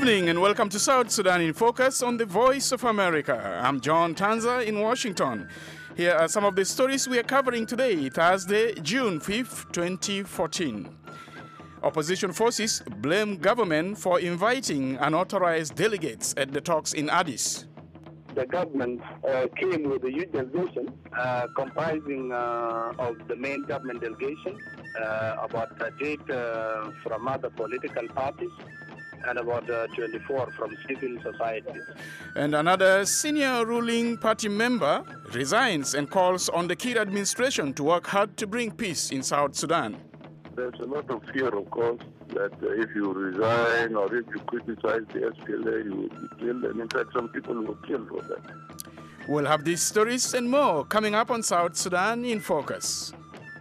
evening and welcome to South Sudan in Focus on the Voice of America. I'm John Tanza in Washington. Here are some of the stories we are covering today, Thursday, June 5th, 2014. Opposition forces blame government for inviting unauthorized delegates at the talks in Addis. The government came with a huge delegation comprising of the main government delegation, about 38 from other political parties, and about 24 from civil society. And another senior ruling party member resigns and calls on the Kiir administration to work hard to bring peace in South Sudan. There's a lot of fear, of course, that if you resign or if you criticize the SPLA, you will be killed. And in fact, some people were killed for that. We'll have these stories and more coming up on South Sudan in Focus.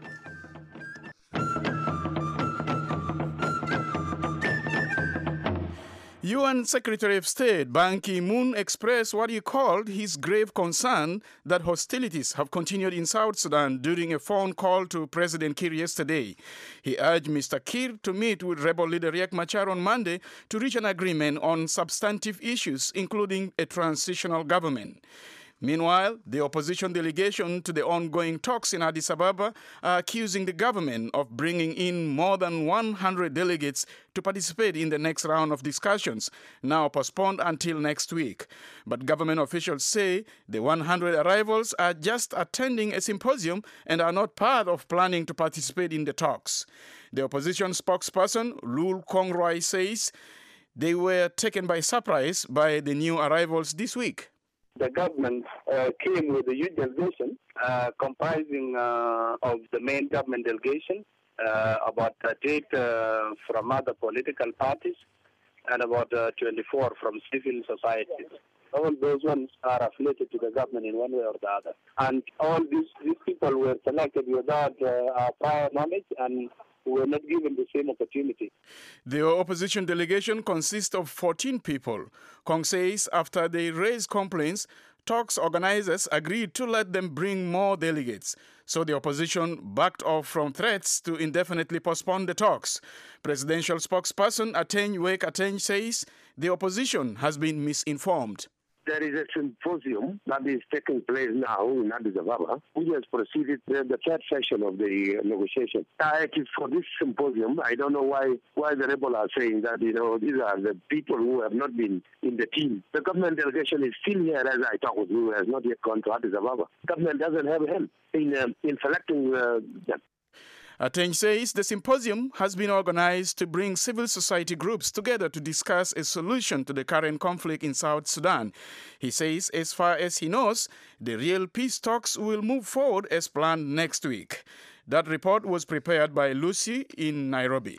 UN Secretary of State Ban Ki-moon expressed what he called his grave concern that hostilities have continued in South Sudan during a phone call to President Kiir yesterday. He urged Mr. Kiir to meet with rebel leader Riek Machar on Monday to reach an agreement on substantive issues, including a transitional government. Meanwhile, the opposition delegation to the ongoing talks in Addis Ababa are accusing the government of bringing in more than 100 delegates to participate in the next round of discussions, now postponed until next week. But government officials say the 100 arrivals are just attending a symposium and are not part of planning to participate in the talks. The opposition spokesperson, Lul Kongroy, says they were taken by surprise by the new arrivals this week. The government came with a huge delegation comprising of the main government delegation, about 38 from other political parties, and about 24 from civil society. All those ones are affiliated to the government in one way or the other. And all these people were selected without prior knowledge and were not given the same opportunity. The opposition delegation consists of 14 people. Kong says after they raised complaints, talks organizers agreed to let them bring more delegates. So the opposition backed off from threats to indefinitely postpone the talks. Presidential spokesperson Ateng Wek Ateng says the opposition has been misinformed. There is a symposium that is taking place now in Addis Ababa, which has proceeded the third session of the negotiation. It is for this symposium. I don't know why the rebels are saying that, these are the people who have not been in the team. The government delegation is still here as I talk with you, has not yet gone to Addis Ababa. Government doesn't have help in selecting them. Ateng says the symposium has been organized to bring civil society groups together to discuss a solution to the current conflict in South Sudan. He says as far as he knows, the real peace talks will move forward as planned next week. That report was prepared by Lucy in Nairobi.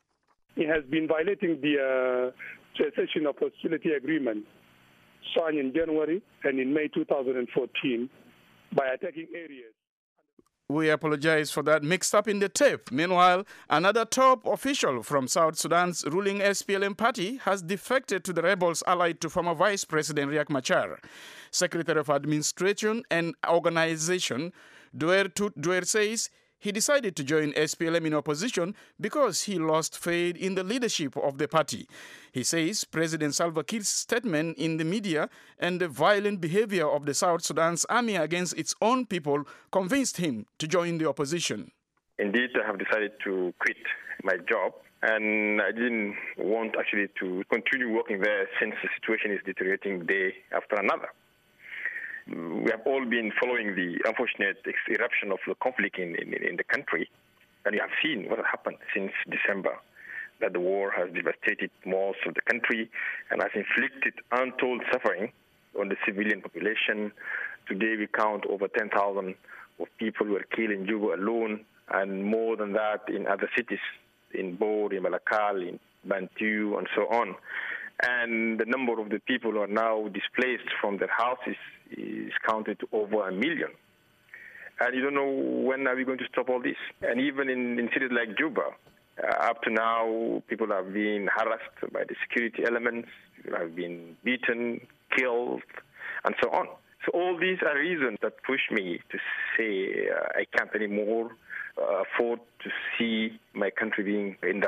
He has been violating the cessation of hostility agreement signed in January and in May 2014 by attacking areas. We apologize for that mix-up in the tape. Meanwhile, another top official from South Sudan's ruling SPLM party has defected to the rebels allied to former Vice President Riek Machar. Secretary of Administration and Organization Duer Tut Duer says he decided to join SPLM in opposition because he lost faith in the leadership of the party. He says President Salva Kiir's statement in the media and the violent behavior of the South Sudan's army against its own people convinced him to join the opposition. Indeed, I have decided to quit my job, and I didn't want actually to continue working there since the situation is deteriorating day after another. We have all been following the unfortunate eruption of the conflict in the country, and we have seen what has happened since December, that the war has devastated most of the country and has inflicted untold suffering on the civilian population. Today we count over 10,000 of people who were killed in Juba alone, and more than that in other cities, in Bor, in Malakal, in Bantu, and so on. And the number of the people who are now displaced from their houses is counted to over 1 million. And you don't know when are we going to stop all this. And even in cities like Juba, up to now, people have been harassed by the security elements, people have been beaten, killed, and so on. So all these are reasons that push me to say I can't anymore afford to see my country being in that way.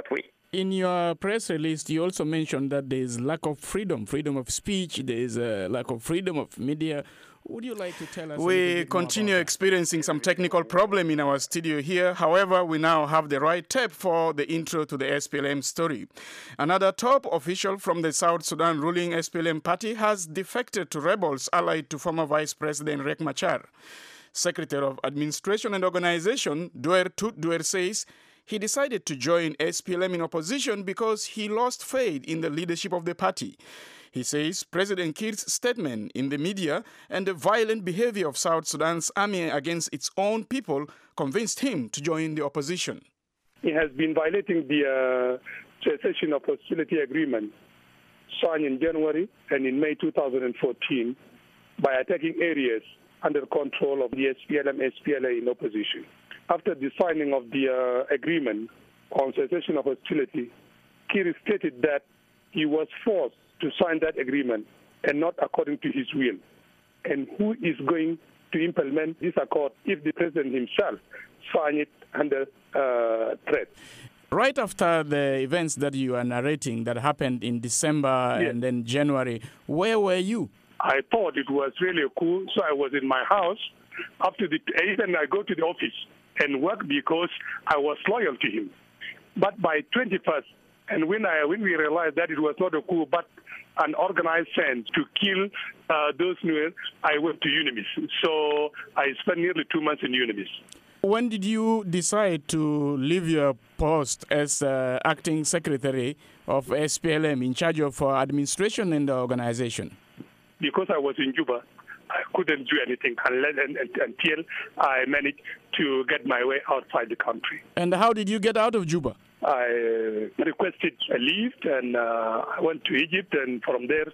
In your press release, you also mentioned that there is lack of freedom of speech, there is a lack of freedom of media. Would you like to tell us? We continue experiencing some technical problem in our studio here. However, we now have the right tape for the intro to the SPLM story. Another top official from the South Sudan ruling SPLM party has defected to rebels allied to former Vice President Riek Machar. Secretary of Administration and Organization, Duer Tut Duer, says he decided to join SPLM in opposition because he lost faith in the leadership of the party. He says President Kiir's statement in the media and the violent behavior of South Sudan's army against its own people convinced him to join the opposition. He has been violating the cessation of hostility agreement signed in January and in May 2014 by attacking areas under control of the SPLM-SPLA in opposition. After the signing of the agreement on cessation of hostility, Kiir stated that he was forced to sign that agreement and not according to his will. And who is going to implement this accord if the president himself signed it under threat? Right after the events that you are narrating that happened in December and then January, where were you? I thought it was really a coup, so I was in my house. Even I go to the office and work because I was loyal to him. But by 21st, and when we realized that it was not a coup but an organized sense to kill those Nuer, I went to UNIMIS. So I spent nearly 2 months in UNIMIS. When did you decide to leave your post as acting secretary of SPLM in charge of administration and the organization? Because I was in Juba, I couldn't do anything until I managed to get my way outside the country. And how did you get out of Juba? I requested a leave and I went to Egypt and from there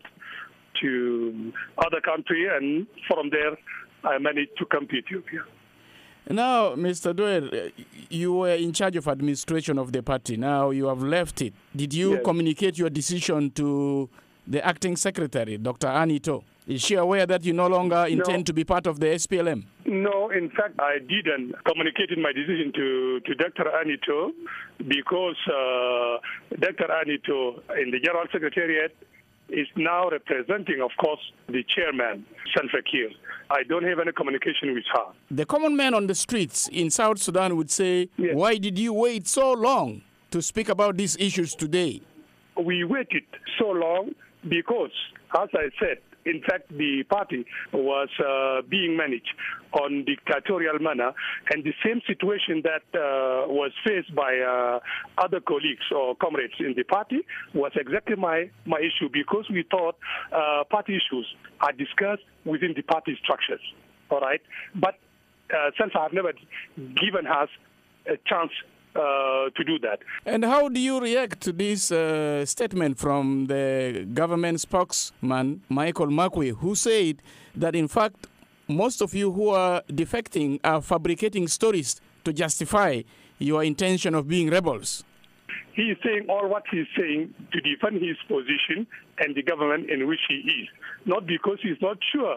to other country, and from there I managed to come to Ethiopia. Now, Mr. Duer, you were in charge of administration of the party. Now you have left it. Did you communicate your decision to the acting secretary, Dr. Annie To? Is she aware that you no longer intend to be part of the SPLM? No, in fact, I didn't communicate my decision to Dr. Annie To because Dr. Annie To in the General Secretariat is now representing, of course, the chairman, Salva Kiir. I don't have any communication with her. The common man on the streets in South Sudan would say, why did you wait so long to speak about these issues today? We waited so long because, as I said, in fact, the party was being managed on dictatorial manner, and the same situation that was faced by other colleagues or comrades in the party was exactly my issue, because we thought party issues are discussed within the party structures, all right? But Salva have never given us a chance to do that. And how do you react to this statement from the government spokesman, Michael Makwe, who said that, in fact, most of you who are defecting are fabricating stories to justify your intention of being rebels? He is saying all what he is saying to defend his position and the government in which he is, not because he's not sure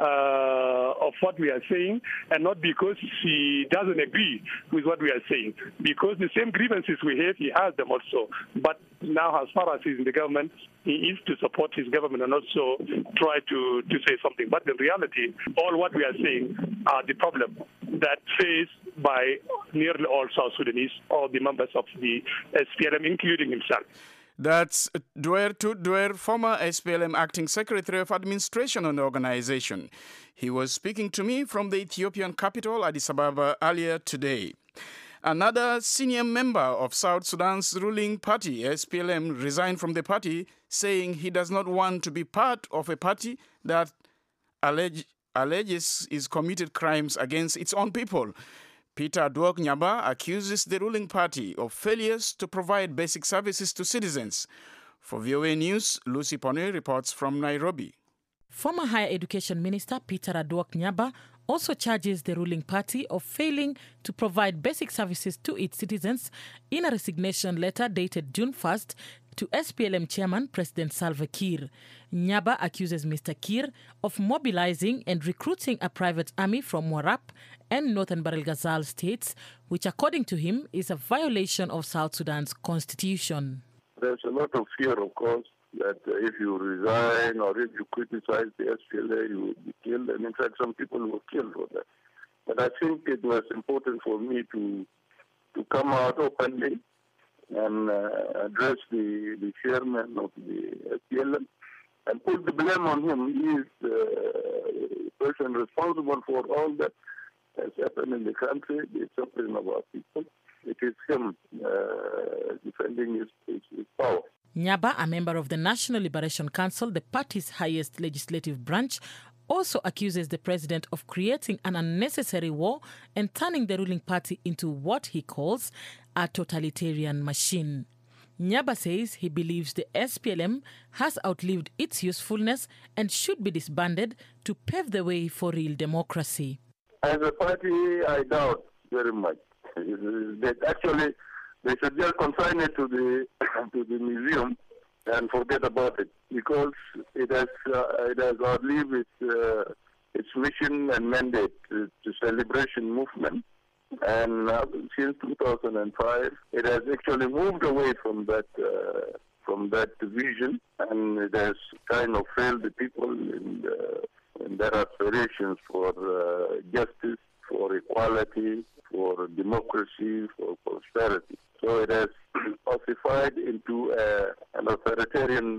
of what we are saying, and not because he doesn't agree with what we are saying, because the same grievances we have, he has them also. But now, as far as he's in the government, he is to support his government and also try to say something. But in reality, all what we are saying are the problem that faced by nearly all South Sudanese, all the members of the SPLM, including himself. That's Duer Tut Duer, former SPLM acting secretary of administration and organization. He was speaking to me from the Ethiopian capital, Addis Ababa, earlier today. Another senior member of South Sudan's ruling party, SPLM, resigned from the party, saying he does not want to be part of a party that alleges is committed crimes against its own people. Peter Aduok Nyaba accuses the ruling party of failures to provide basic services to citizens. For VOA News, Lucy Pone reports from Nairobi. Former Higher Education Minister Peter Aduok Nyaba also charges the ruling party of failing to provide basic services to its citizens. In a resignation letter dated June 1st, to SPLM chairman President Salva Kiir. Nyaba accuses Mr. Kiir of mobilizing and recruiting a private army from Warrap and Northern Bahr el Ghazal states, which according to him is a violation of South Sudan's constitution. There's a lot of fear, of course, that if you resign or if you criticize the SPLA, you will be killed. And in fact, some people were killed for that. But I think it was important for me to come out openly and address the chairman of the SPLM and put the blame on him. He is the person responsible for all that has happened in the country, the suffering of our people. It is him defending his power. Nyaba, a member of the National Liberation Council, the party's highest legislative branch, also accuses the president of creating an unnecessary war and turning the ruling party into what he calls a totalitarian machine. Nyaba says he believes the SPLM has outlived its usefulness and should be disbanded to pave the way for real democracy. As a party, I doubt very much. Actually, they should just consign it to the museum and forget about it, because it has outlived its mission and mandate to celebration movement. And since 2005, it has actually moved away from that vision, and it has kind of failed the people in their aspirations for justice, for equality, for democracy, for prosperity. So it has ossified into an authoritarian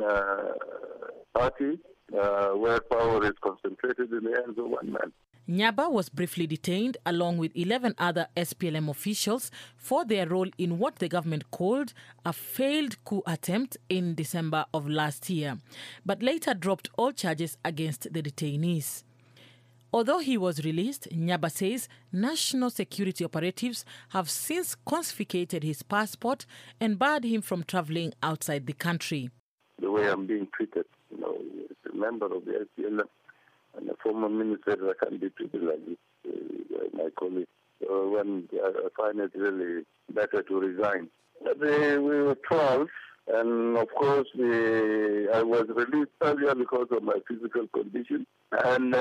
party where power is concentrated in the hands of one man. Nyaba was briefly detained along with 11 other SPLM officials for their role in what the government called a failed coup attempt in December of last year, but later dropped all charges against the detainees. Although he was released, Nyaba says national security operatives have since confiscated his passport and barred him from traveling outside the country. The way I'm being treated, as a member of the SPLM and a former minister, I can't be treated like this, my colleague. So when I find it really better to resign. We were 12, and of course I was released earlier because of my physical condition. And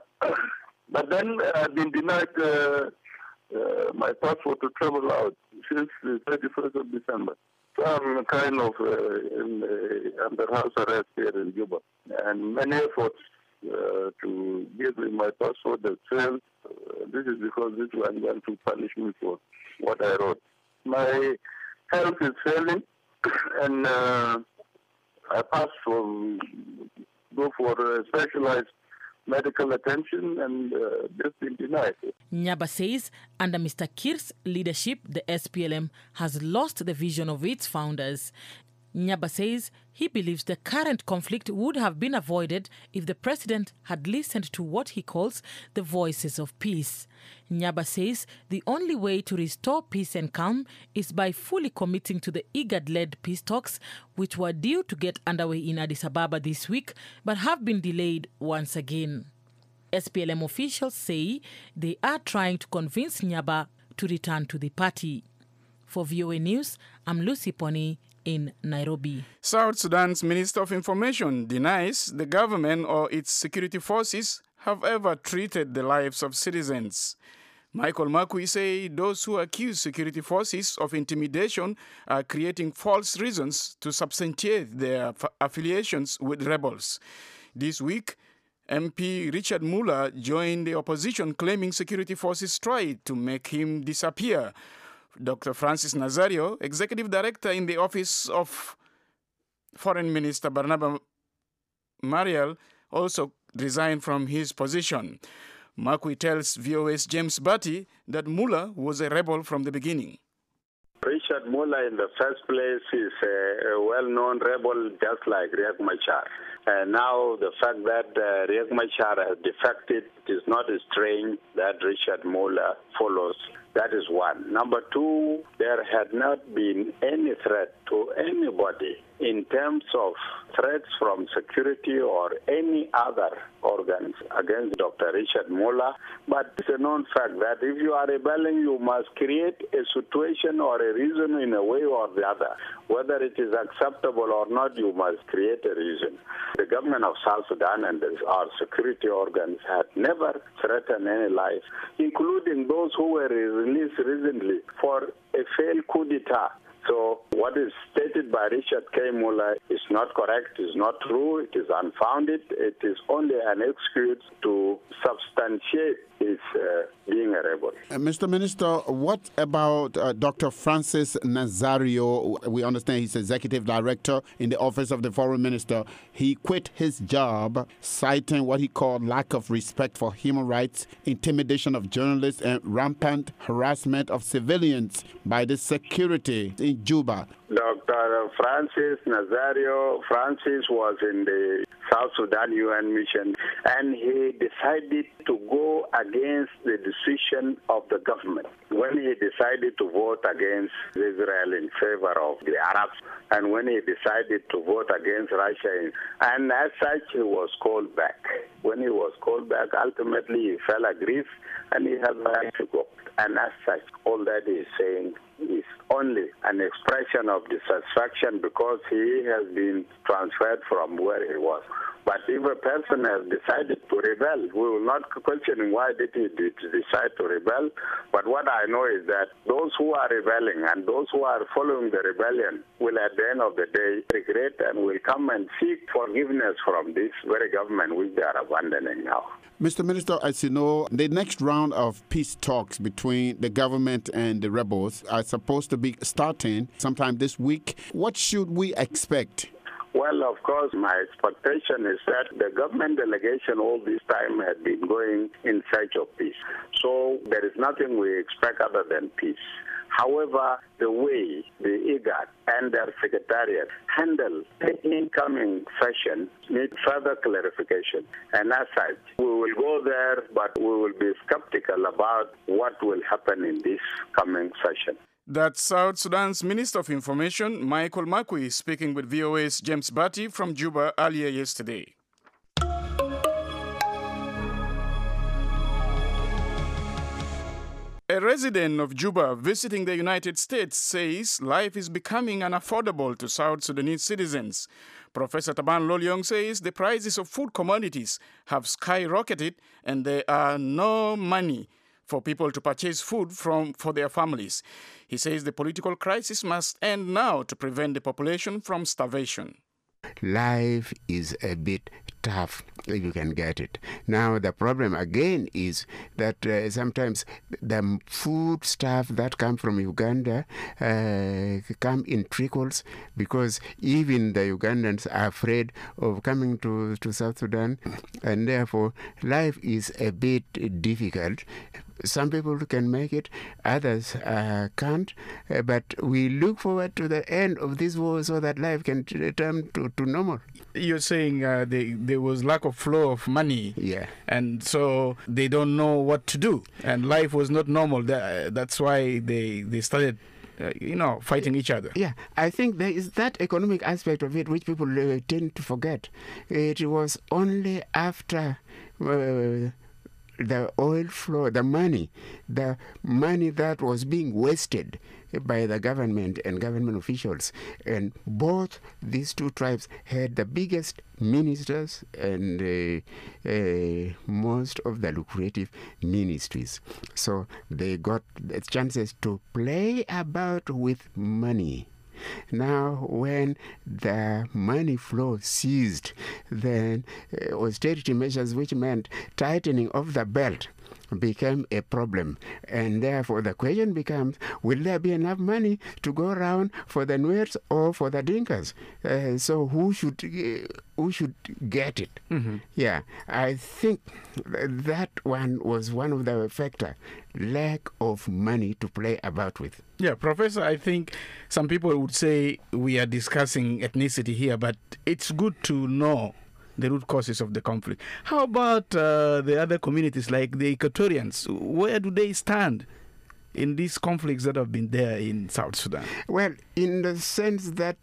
but then I've been denied my passport to travel out since the 31st of December. So I'm kind of under house arrest here in Juba. And many efforts to give me my passport have failed. This is because this was going to punish me for what I wrote. My health is failing, and I passed go for specialized medical attention and just been denied. Nyaba says under Mr. Kiir's leadership, the SPLM has lost the vision of its founders. Nyaba says he believes the current conflict would have been avoided if the president had listened to what he calls the voices of peace. Nyaba says the only way to restore peace and calm is by fully committing to the IGAD-led peace talks, which were due to get underway in Addis Ababa this week, but have been delayed once again. SPLM officials say they are trying to convince Nyaba to return to the party. For VOA News, I'm Lucy Pony in Nairobi. South Sudan's Minister of Information denies the government or its security forces have ever treated the lives of citizens. Michael Makui says those who accuse security forces of intimidation are creating false reasons to substantiate their affiliations with rebels. This week, MP Richard Muller joined the opposition claiming security forces tried to make him disappear. Dr. Francis Nazario, Executive Director in the Office of Foreign Minister Barnaba Marial, also resigned from his position. Makui tells VOA's James Batty that Muller was a rebel from the beginning. Richard Muller, in the first place, is a well-known rebel, just like Riek Machar. And now the fact that Riek Machar has defected is not strange that Richard Muller follows That is one. Number two, there had not been any threat to anybody in terms of threats from security or any other organs against Dr. Richard Muller. But it's a known fact that if you are rebelling, you must create a situation or a reason in a way or the other. Whether it is acceptable or not, you must create a reason. The government of South Sudan and our security organs had never threatened any life, including those who were released recently for a failed coup d'etat. So what is stated by Richard K. Muller is not correct, is not true, it is unfounded. It is only an excuse to substantiate his being a rebel. Mr. Minister, what about Dr. Francis Nazario? We understand he's executive director in the office of the foreign minister. He quit his job, citing what he called lack of respect for human rights, intimidation of journalists, and rampant harassment of civilians by the security in Juba. Dr. Francis Nazario, Francis was in the South Sudan UN mission, and he decided to go against the decision of the government when he decided to vote against Israel in favor of the Arabs, and when he decided to vote against Russia. And as such, he was called back. When he was called back, ultimately he fell aggrieved and he had the right to go. And as such, all that he is saying is only an expression of dissatisfaction because he has been transferred from where he was. But if a person has decided to rebel, we will not question why did he decide to rebel. But what I know is that those who are rebelling and those who are following the rebellion will at the end of the day regret and will come and seek forgiveness from this very government which they are abandoning now. Mr. Minister, as you know, the next round of peace talks between the government and the rebels are supposed to be starting sometime this week. What should we expect? Well, of course, my expectation is that the government delegation all this time had been going in search of peace. So there is nothing we expect other than peace. However, the way the IGAD and their secretariat handle the incoming session needs further clarification. And as such, we will go there, but we will be skeptical about what will happen in this coming session. That's South Sudan's Minister of Information, Michael Makui, speaking with VOA's James Batty from Juba earlier yesterday. A resident of Juba visiting the United States says life is becoming unaffordable to South Sudanese citizens. Professor Taban Loliong says the prices of food commodities have skyrocketed and there are no money for people to purchase food for their families. He says the political crisis must end now to prevent the population from starvation. Life is a bit tough if you can get it. Now the problem again is that sometimes the food stuff that come from Uganda come in trickles because even the Ugandans are afraid of coming to South Sudan, and therefore life is a bit difficult. Some people can make it, others can't, but we look forward to the end of this war so that life can return to normal. You're saying there was lack of flow of money, yeah, and so they don't know what to do, and life was not normal. That's why they started fighting each other. Yeah, I think there is that economic aspect of it which people tend to forget. It was only after the oil flow, the money that was being wasted by the government and government officials. And both these two tribes had the biggest ministers and most of the lucrative ministries. So they got the chances to play about with money. Now, when the money flow ceased, then austerity measures, which meant tightening of the belt, became a problem. And therefore, the question becomes, will there be enough money to go around for the Nuers or for the Dinkas? So who should get it? Mm-hmm. Yeah, I think that one was one of the factors, lack of money to play about with. Yeah, Professor, I think some people would say we are discussing ethnicity here, but it's good to know the root causes of the conflict. How about the other communities like the Equatorians? Where do they stand in these conflicts that have been there in South Sudan? Well, in the sense that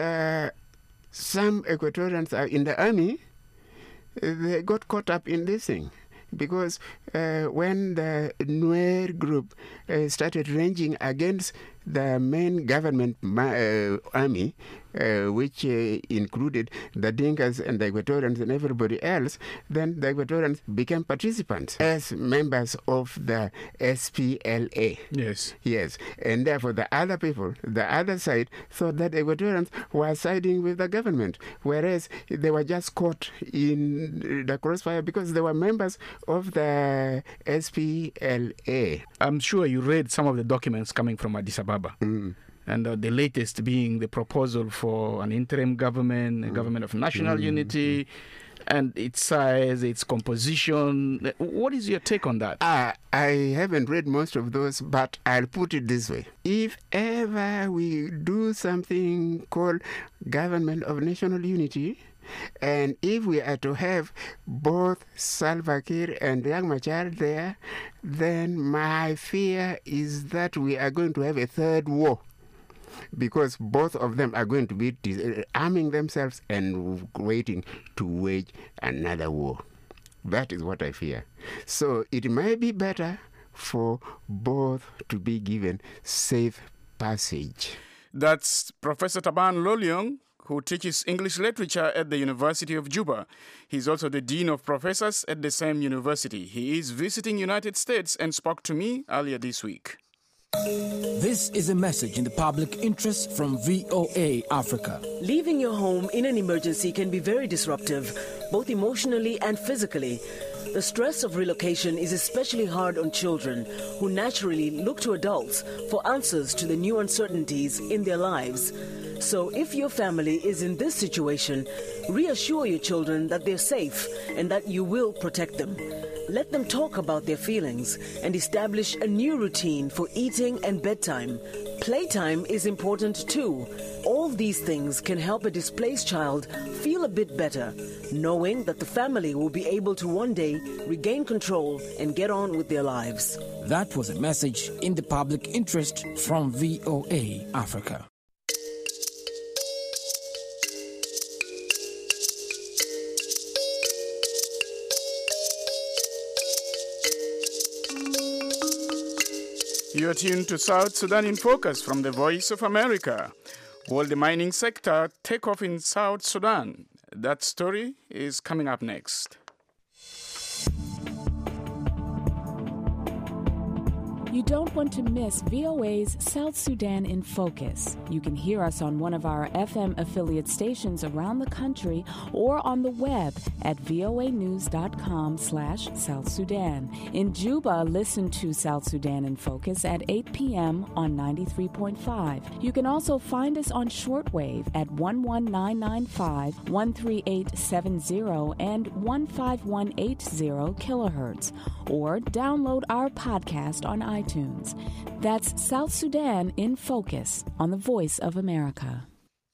some Equatorians are in the army, they got caught up in this thing. Because when the Nuer group started ranging against the main government army, which included the Dinkas and the Equatorians and everybody else, then the Equatorians became participants as members of the SPLA. Yes. Yes. And therefore the other people, the other side, thought that Equatorians were siding with the government, whereas they were just caught in the crossfire because they were members of the SPLA. I'm sure you read some of the documents coming from Addis Ababa. And the latest being the proposal for an interim government, a government of national unity, and its size, its composition. What is your take on that? I haven't read most of those, but I'll put it this way. If ever we do something called government of national unity, and if we are to have both Salva Kiir and Riek Machar there, then my fear is that we are going to have a third war, because both of them are going to be arming themselves and waiting to wage another war. That is what I fear. So it might be better for both to be given safe passage. That's Professor Taban Loliong, who teaches English literature at the University of Juba. He's also the Dean of Professors at the same university. He is visiting United States and spoke to me earlier this week. This is a message in the public interest from VOA Africa. Leaving your home in an emergency can be very disruptive, both emotionally and physically. The stress of relocation is especially hard on children, who naturally look to adults for answers to the new uncertainties in their lives. So if your family is in this situation, reassure your children that they're safe and that you will protect them. Let them talk about their feelings and establish a new routine for eating and bedtime. Playtime is important too. All these things can help a displaced child feel a bit better, knowing that the family will be able to one day regain control and get on with their lives. That was a message in the public interest from VOA Africa. You are tuned to South Sudan in Focus from the Voice of America. Will the mining sector take off in South Sudan? That story is coming up next. You don't want to miss VOA's South Sudan in Focus. You can hear us on one of our FM affiliate stations around the country or on the web at voanews.com/South Sudan. In Juba, listen to South Sudan in Focus at 8 p.m. on 93.5. You can also find us on shortwave at 11995, 13870, and 15180 kilohertz, or download our podcast on iTunes. That's South Sudan in Focus on the Voice of America.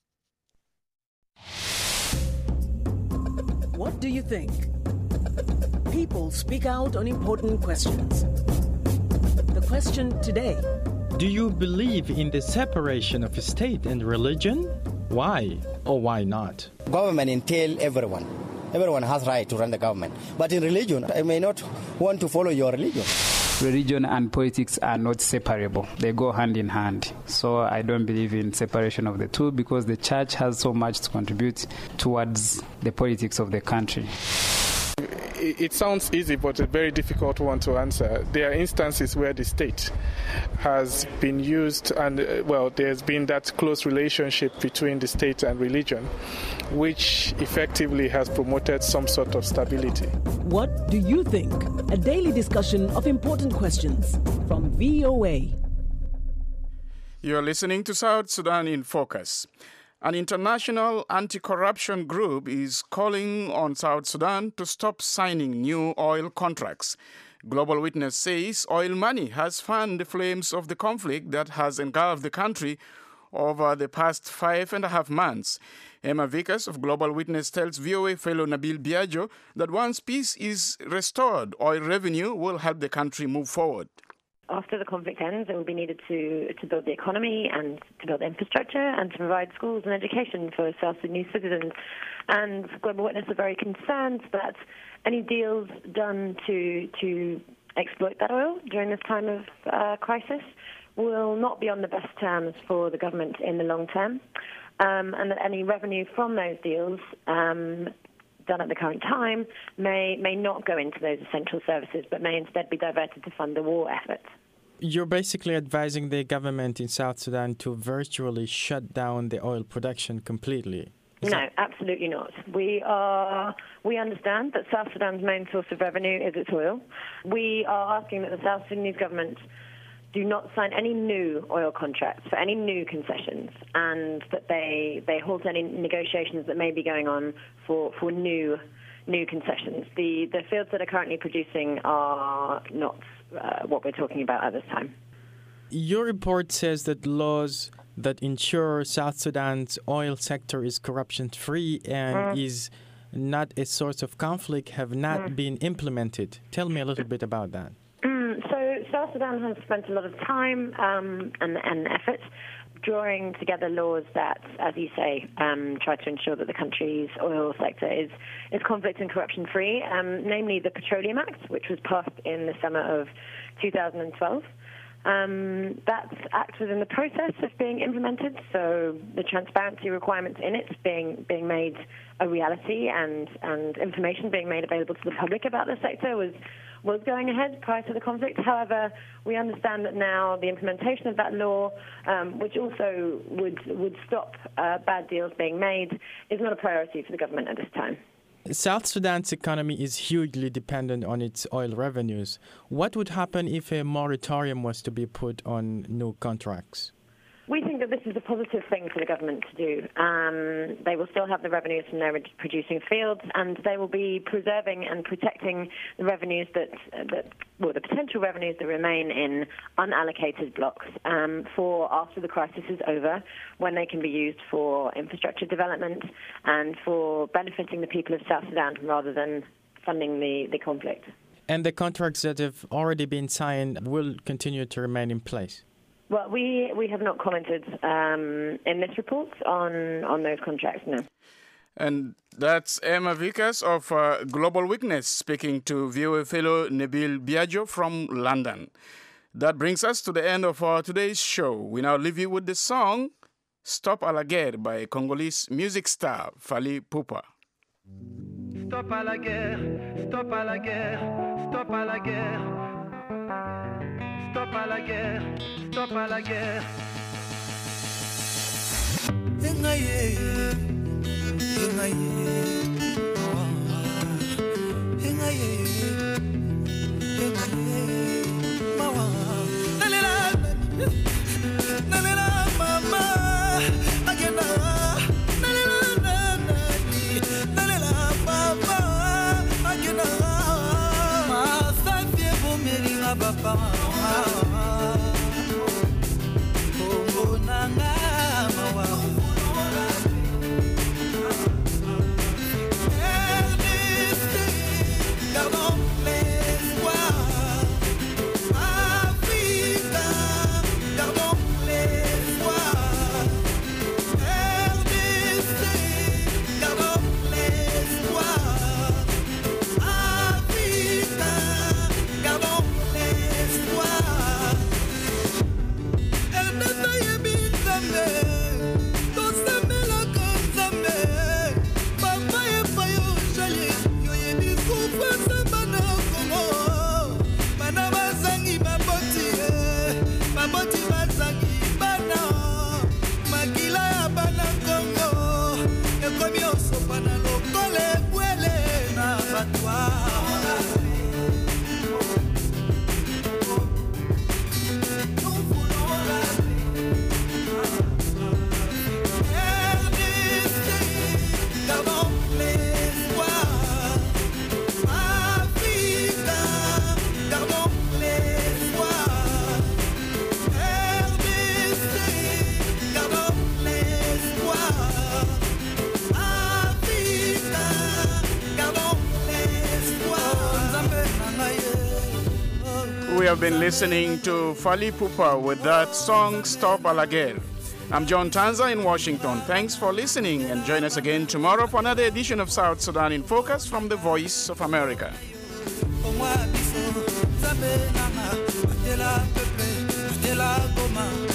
What do you think? People speak out on important questions. The question today: do you believe in the separation of state and religion? Why or why not? Government entails everyone. Everyone has right to run the government. But in religion, I may not want to follow your religion. Religion and politics are not separable. They go hand in hand. So I don't believe in separation of the two, because the church has so much to contribute towards the politics of the country. It sounds easy, but a very difficult one to answer. There are instances where the state has been used, and there's been that close relationship between the state and religion, which effectively has promoted some sort of stability. What do you think? A daily discussion of important questions from VOA. You're listening to South Sudan in Focus. An international anti-corruption group is calling on South Sudan to stop signing new oil contracts. Global Witness says oil money has fanned the flames of the conflict that has engulfed the country over the past 5.5 months. Emma Vickers of Global Witness tells VOA fellow Nabil Biagio that once peace is restored, oil revenue will help the country move forward. after the conflict ends, it will be needed to build the economy and to build infrastructure and to provide schools and education for South Sudanese citizens. And Global Witness are very concerned that any deals done to exploit that oil during this time of crisis will not be on the best terms for the government in the long term, and that any revenue from those deals done at the current time may not go into those essential services, but may instead be diverted to fund the war effort. You're basically advising the government in South Sudan to virtually shut down the oil production completely. No, absolutely not. We understand that South Sudan's main source of revenue is its oil. We are asking that the South Sudanese government do not sign any new oil contracts for any new concessions, and that they halt any negotiations that may be going on for new concessions. The fields that are currently producing are not what we're talking about at this time. Your report says that laws that ensure South Sudan's oil sector is corruption-free and is not a source of conflict have not been implemented. Tell me a little bit about that. South Sudan has spent a lot of time and effort drawing together laws that, as you say, try to ensure that the country's oil sector is conflict and corruption-free, namely the Petroleum Act, which was passed in the summer of 2012. That act was in the process of being implemented, so the transparency requirements in it being made a reality and information being made available to the public about the sector was going ahead prior to the conflict. However, we understand that now the implementation of that law, which also would stop bad deals being made, is not a priority for the government at this time. South Sudan's economy is hugely dependent on its oil revenues. What would happen if a moratorium was to be put on new contracts? We think that this is a positive thing for the government to do. They will still have the revenues from their producing fields, and they will be preserving and protecting the revenues the potential revenues that remain in unallocated blocks for after the crisis is over, when they can be used for infrastructure development and for benefiting the people of South Sudan rather than funding the conflict. And the contracts that have already been signed will continue to remain in place? Well, we have not commented in this report on those contracts, no. And that's Emma Vickers of Global Witness speaking to VOA fellow Nabil Biagio from London. That brings us to the end of today's show. We now leave you with the song Stop à la guerre by Congolese music star Fally Ipupa. Stop à la guerre, stop à la guerre, stop à la guerre. Stop à la guerre, stop à la guerre. Engaye, engaye, engaye, engaye, mawa. Nalela, mama, agenda. Nalela, mama, agenda. Ma safie bomeringa papa. we have been listening to Fally Ipupa with that song, Stop a la Guerre. I'm John Tanza in Washington. Thanks for listening, and join us again tomorrow for another edition of South Sudan in Focus from the Voice of America. Goma